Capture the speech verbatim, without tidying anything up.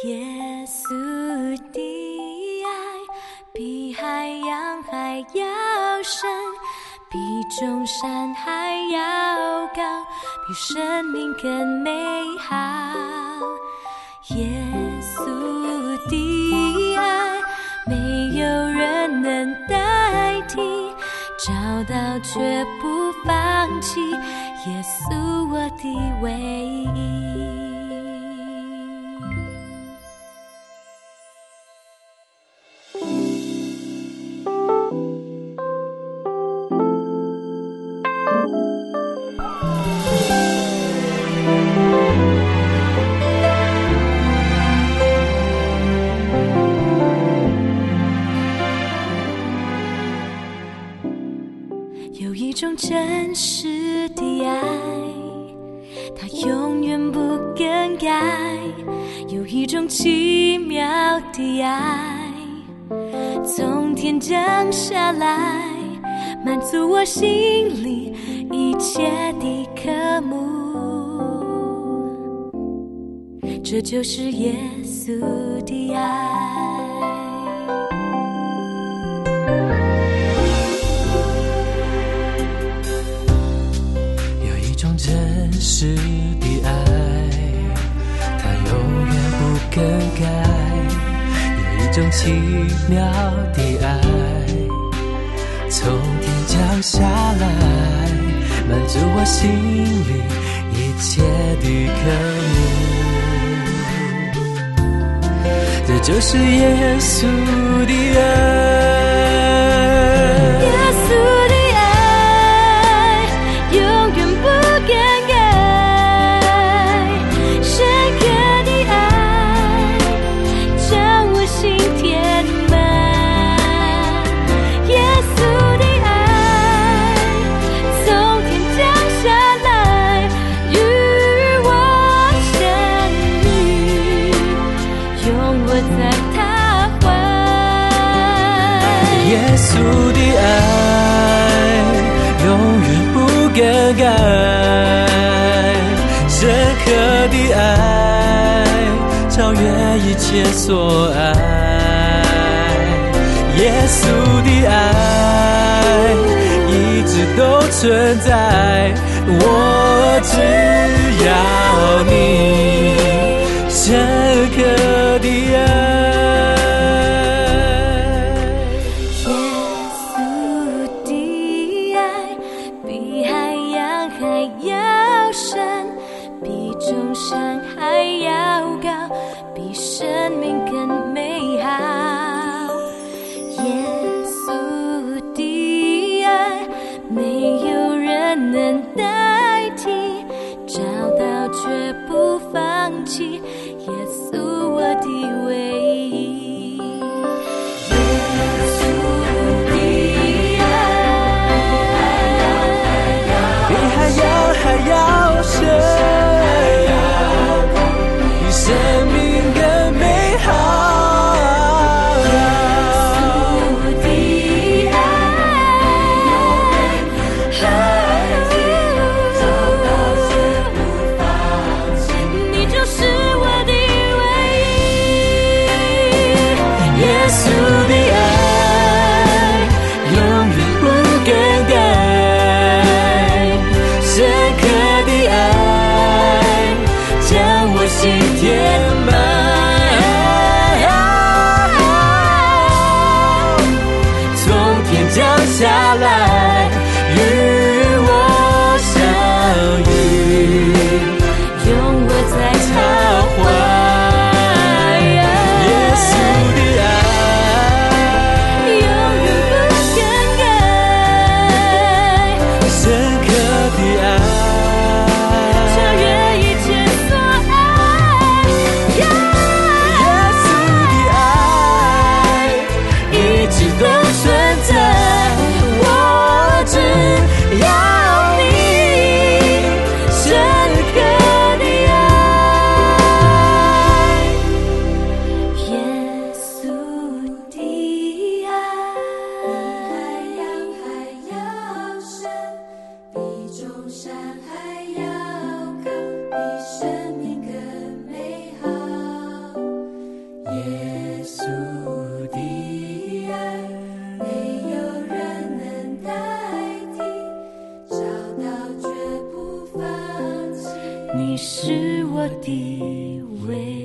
耶稣的爱比海洋还要深，比众山还要高，比生命更美好。耶稣的爱没有人能代替，找到却不放弃，耶稣我的唯一。有一种真实的爱，它永远不更改，有一种奇妙的爱，从天降下来，满足我心里一切的渴慕。这就是耶稣的爱。 真实的爱，它永远不更改，有一种奇妙的爱，从天降下来，满足我心里一切的渴慕。这就是耶稣的爱， 耶稣的耶稣的爱永远不更改，深刻的爱超越一切所爱。耶稣的爱一直都存在，我只要你深刻的爱。 众山还要高，比生命更美好。耶稣的爱没有人能代替，找到却不放弃，耶稣我的唯一。耶稣的爱比海洋还要深，生命更美好。 耶稣的爱找到却不放弃，你就是我的唯一。 耶稣的爱永远不更改，深刻的爱将我心填满，从天降下来与我相遇， 拥我在他怀。耶稣的爱是我的唯